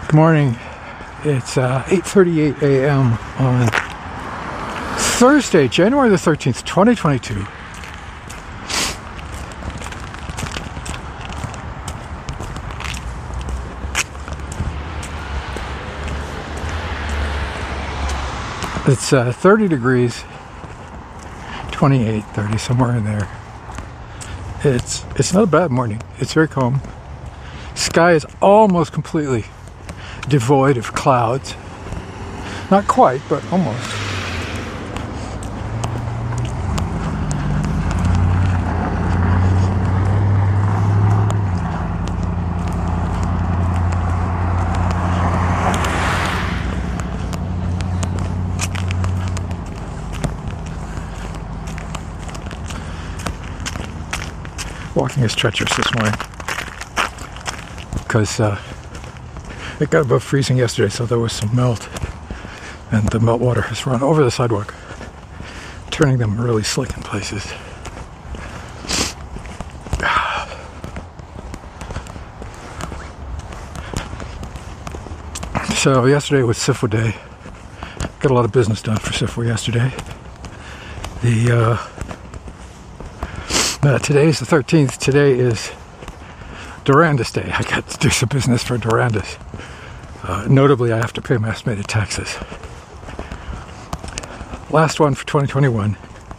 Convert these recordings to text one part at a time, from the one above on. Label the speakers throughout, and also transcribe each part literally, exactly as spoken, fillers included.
Speaker 1: Good morning. It's uh, eight thirty-eight a m on Thursday, January the thirteenth, twenty twenty-two. It's uh, thirty degrees, twenty-eight, thirty, somewhere in there. It's it's not a bad morning. It's very calm. Sky is almost completely devoid of clouds. Not quite, but almost. Walking is treacherous this morning because uh, it got above freezing yesterday, so there was some melt, and the meltwater has run over the sidewalk, turning them really slick in places. So yesterday was S I F W day. Got a lot of business done for S I F W yesterday. The uh, Uh, today is the thirteenth. Today is Durandus Day. I got to do some business for Durandus. Uh, notably, I have to pay my estimated taxes. Last one for twenty twenty-one.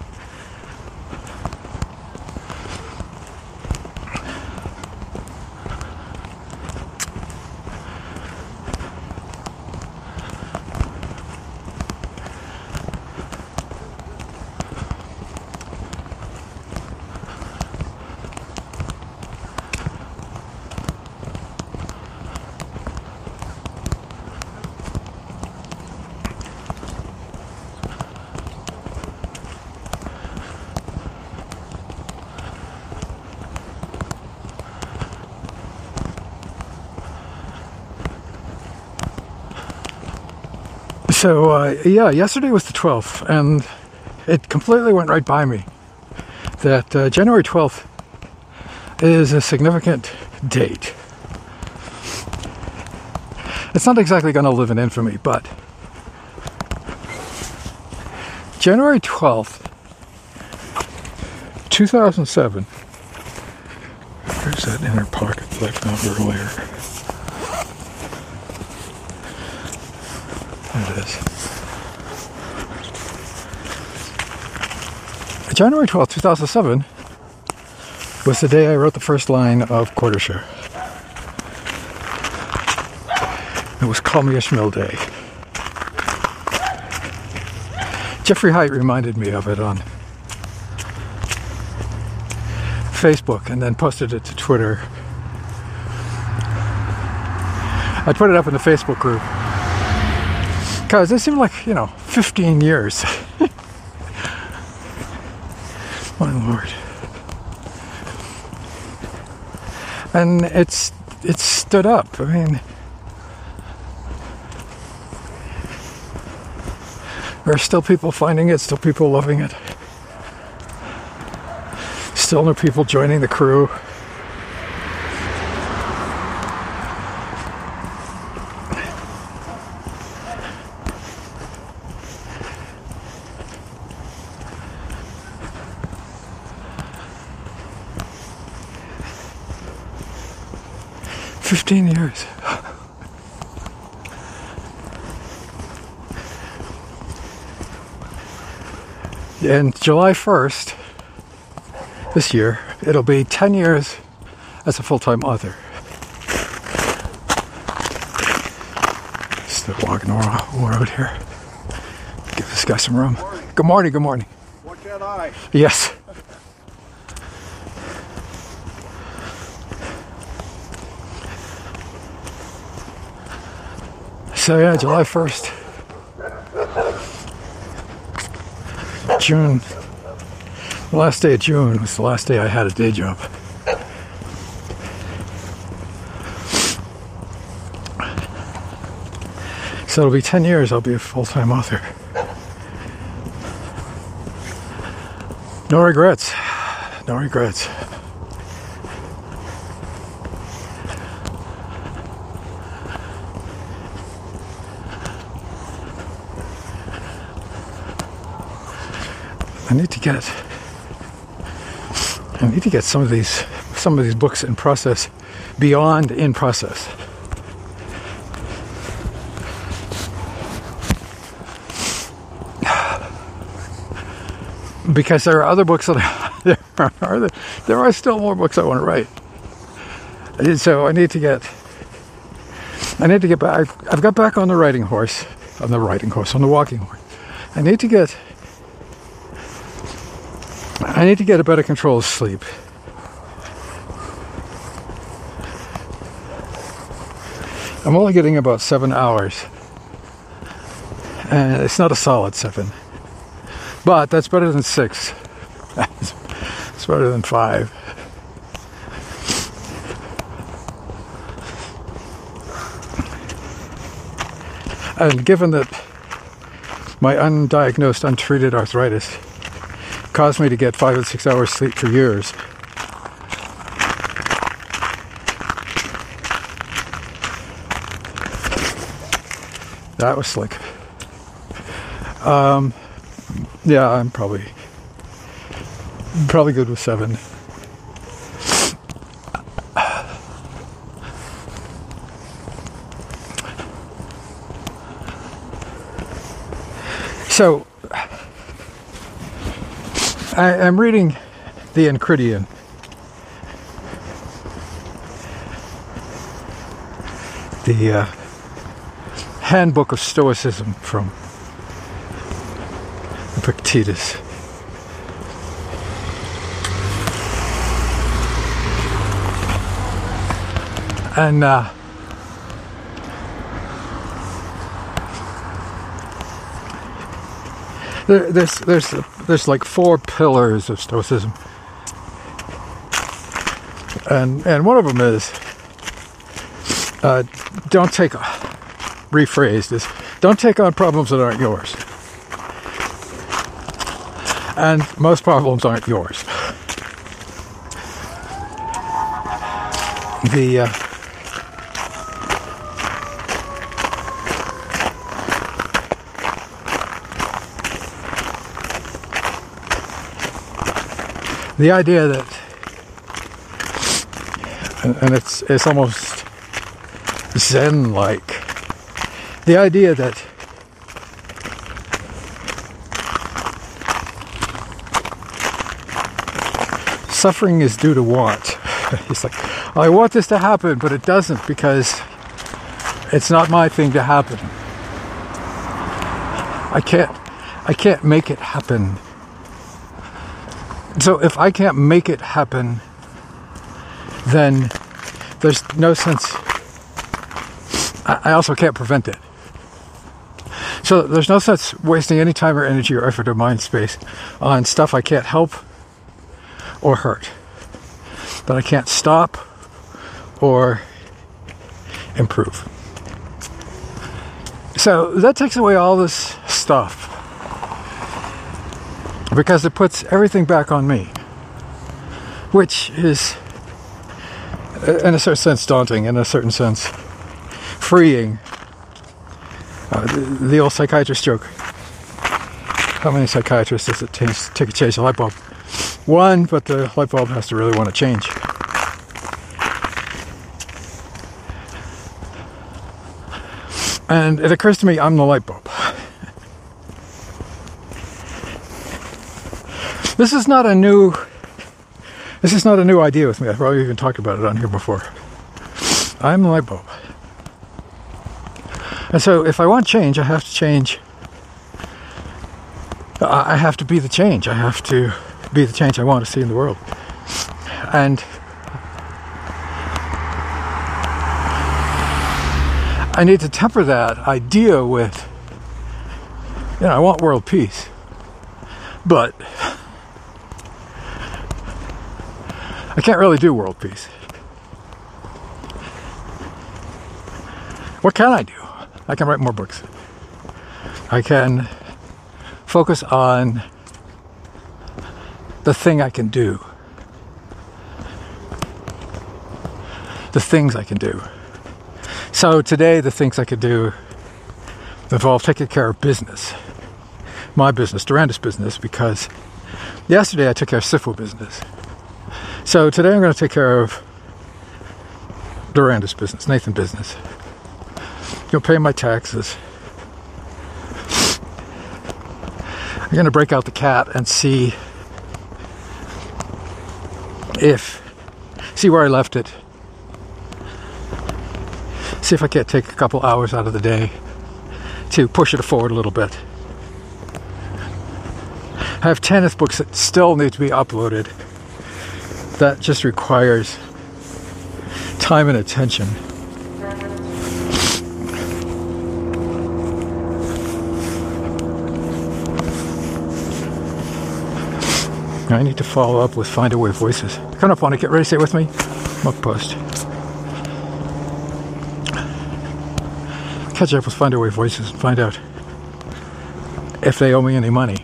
Speaker 1: So, uh, yeah, yesterday was the twelfth, and it completely went right by me that uh, January twelfth is a significant date. It's not exactly going to live in infamy, but January twelfth, two thousand seven, there's that inner pocket that I found earlier. There it is. January twelfth, two thousand seven was the day I wrote the first line of Quarter Share. It was Call Me Ishmael Day. Jeffrey Height reminded me of it on Facebook and then posted it to Twitter. I put it up in the Facebook group because it seemed like, you know, fifteen years. My Lord. And it's it's stood up. I mean, there are still people finding it, still people loving it. Still new people joining the crew. Fifteen years. And July first, this year, it'll be ten years as a full-time author. Just walking around here. Give this guy some room. Good morning, good morning.
Speaker 2: Watch that eye.
Speaker 1: Yes. So yeah, July first, June, the last day of June was the last day I had a day job. So it'll be ten years I'll be a full-time author. No regrets, no regrets. I need to get I need to get some of these some of these books in process beyond in process. Because there are other books that I, there are there are still more books I want to write. And so I need to get I need to get back. I've got back on the writing horse, on the writing horse, on the walking horse. I need to get I need to get a better control of sleep. I'm only getting about seven hours, and it's not a solid seven. But that's better than six. It's better than five. And given that my undiagnosed, untreated arthritis caused me to get five and six hours sleep for years, that was slick. Um... Yeah, I'm probably probably good with seven. So I, I'm reading the Enchiridion. The uh, Handbook of Stoicism from Epictetus. And uh, there, there's there's there's like four pillars of Stoicism, and and one of them is uh, don't take rephrased is don't take on problems that aren't yours. And most problems aren't yours. The uh, the idea that, and it's it's almost Zen-like, the idea that suffering is due to want. It's like, I want this to happen, but it doesn't because it's not my thing to happen. I can't, I can't make it happen. So if I can't make it happen, then there's no sense. I also can't prevent it. So there's no sense wasting any time or energy or effort or mind space on stuff I can't help or hurt, that I can't stop or improve. So that takes away all this stuff because it puts everything back on me, which is in a certain sense daunting, in a certain sense freeing. Uh, the, the old psychiatrist joke. How many psychiatrists does it take, take to change a light bulb? One, but the light bulb has to really want to change. And it occurs to me I'm the light bulb. This is not a new this is not a new idea with me. I've probably even talked about it on here before. I'm the light bulb. And so if I want change, I have to change. I have to be the change. I have to be the change I want to see in the world. And I need to temper that idea with, you know, I want world peace. But I can't really do world peace. What can I do? I can write more books. I can focus on the thing I can do. The things I can do. So today, the things I could do involve taking care of business. My business, Durandus business, because Yesterday I took care of S I F U business. So today I'm going to take care of Doranda's business, Nathan business. You'll pay my taxes. I'm going to break out the cat and see if, see where I left it. See if I can't take a couple hours out of the day to push it forward a little bit. I have Tanith books that still need to be uploaded. That just requires time and attention. I need to follow up with Find Away Voices. Come up on it, get ready, stay with me. Muck post. Catch up with Find Away Voices and find out if they owe me any money.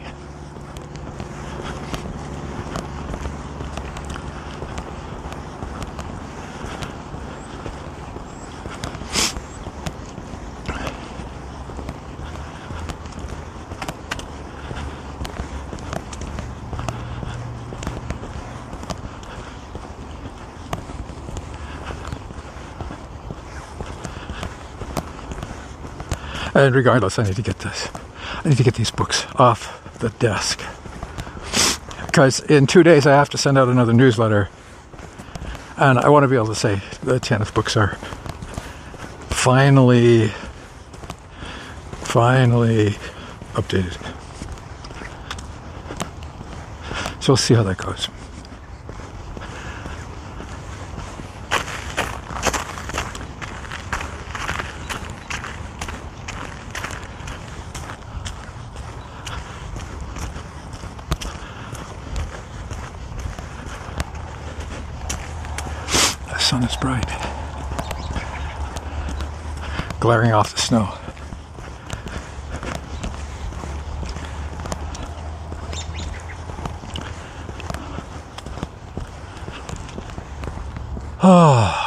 Speaker 1: And regardless, I need to get this. I need to get these books off the desk. Because in two days I have to send out another newsletter. And I want to be able to say the Tanith books are finally, finally updated. So we'll see how that goes. The sun is bright, glaring off the snow. Oh.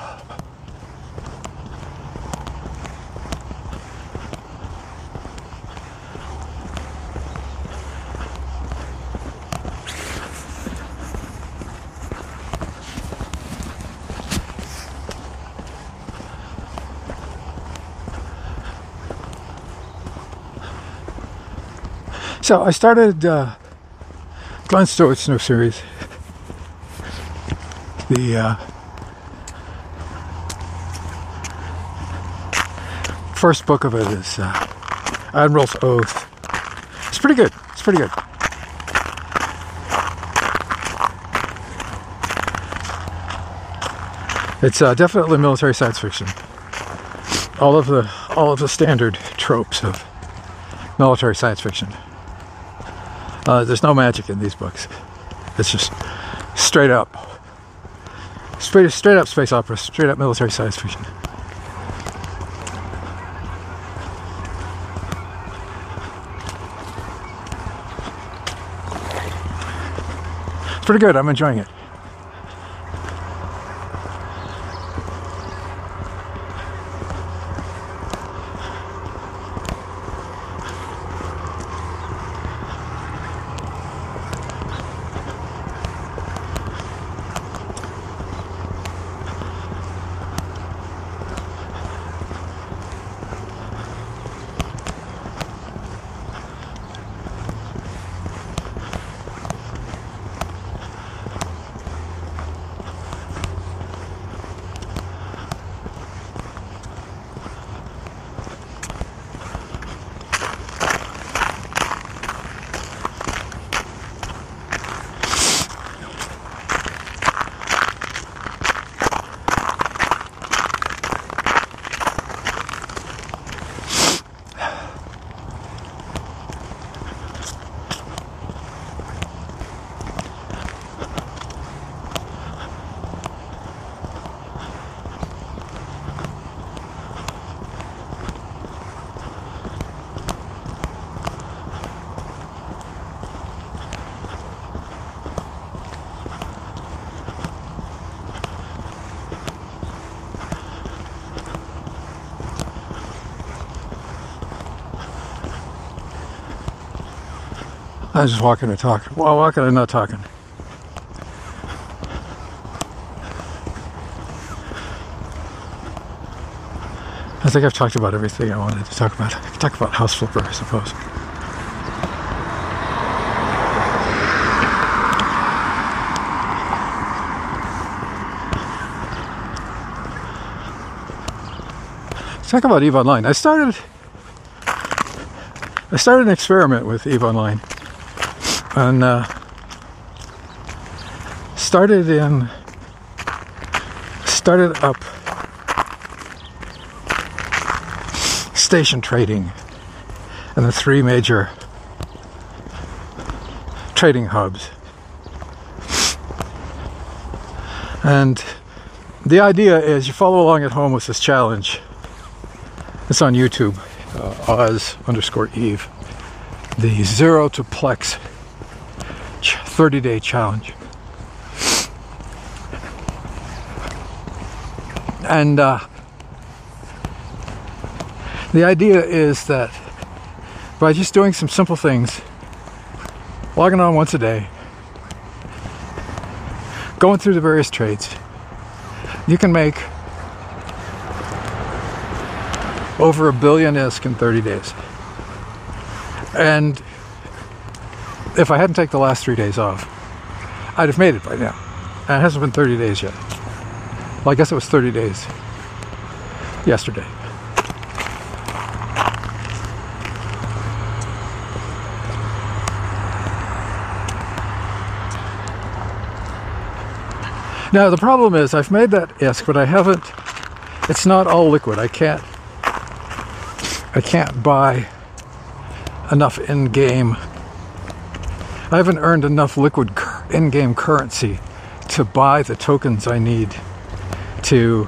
Speaker 1: So I started uh, Glenn Stewart's new series. The uh, first book of it is uh, Admiral's Oath. It's pretty good. It's pretty good. It's uh, definitely military science fiction. All of the all of the standard tropes of military science fiction. Uh, there's no magic in these books. It's just straight up, straight, straight up space opera, straight up military science fiction. It's pretty good. I'm enjoying it. I was just walking and talking. Well, walking and not talking. I think I've talked about everything I wanted to talk about. I can talk about House Flipper, I suppose. Let's talk about EVE Online. I started I started an experiment with EVE Online. And uh, started in started up station trading in the three major trading hubs. And the idea is you follow along at home with this challenge. It's on YouTube, uh, Oz underscore Eve, the zero to Plex thirty day challenge. And uh, the idea is that by just doing some simple things, logging on once a day, going through the various trades, you can make over a billion I S K in thirty days. And if I hadn't taken the last three days off, I'd have made it by now. And it hasn't been thirty days yet. Well, I guess it was thirty days yesterday. Now the problem is I've made that I S K, but I haven't, it's not all liquid. I can't, I can't buy enough in-game, I haven't earned enough liquid in-game currency to buy the tokens I need to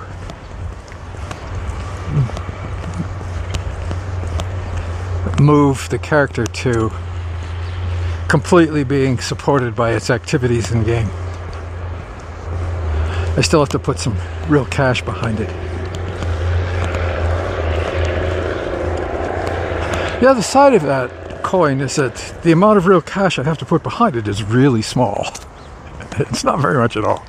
Speaker 1: move the character to completely being supported by its activities in-game. I still have to put some real cash behind it. The other side of that coin is that the amount of real cash I have to put behind it is really small. It's not very much at all.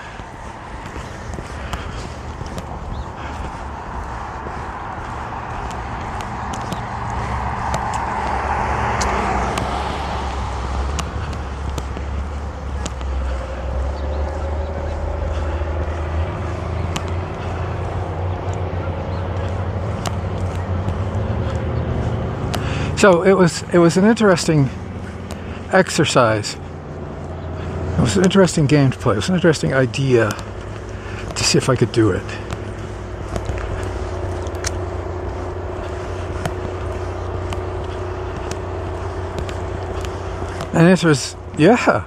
Speaker 1: So it was it was an interesting exercise. It was an interesting game to play. It was an interesting idea to see if I could do it. And the answer is yeah.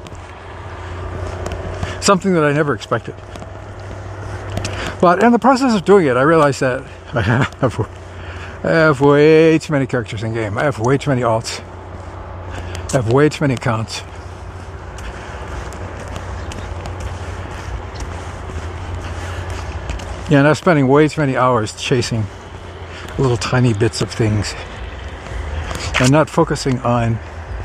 Speaker 1: Something that I never expected. But in the process of doing it, I realized that I have I have way too many characters in game. I have way too many alts. I have way too many accounts. Yeah, and I'm spending way too many hours chasing little tiny bits of things and not focusing on,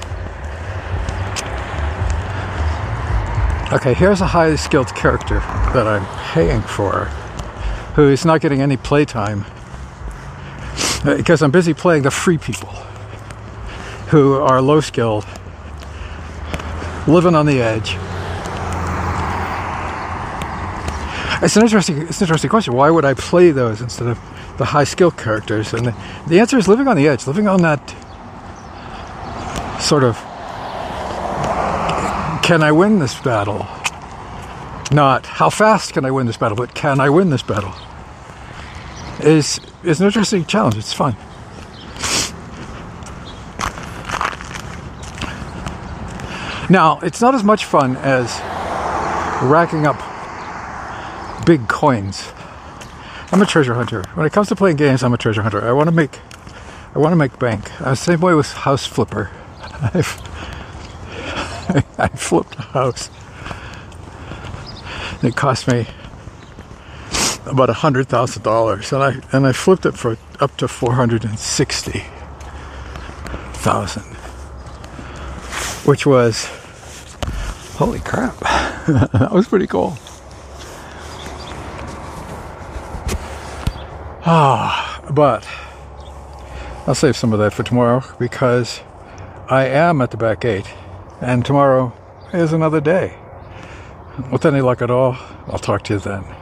Speaker 1: okay, here's a highly skilled character that I'm paying for who is not getting any playtime because I'm busy playing the free people who are low skilled, living on the edge. It's an interesting, it's an interesting question. Why would I play those instead of the high skill characters? And the, the answer is living on the edge, living on that sort of, can I win this battle? Not how fast can I win this battle, but can I win this battle? Is is an interesting challenge. It's fun. Now, it's not as much fun as racking up big coins. I'm a treasure hunter. When it comes to playing games, I'm a treasure hunter. I want to make, I want to make bank. Uh, same way with House Flipper. I've, I flipped a house. And it cost me about a hundred thousand dollars, and I and I flipped it for up to four hundred and sixty thousand. which was, holy crap, that was pretty cool. Ah, but I'll save some of that for tomorrow because I am at the back gate and tomorrow is another day. With any luck at all, I'll talk to you then.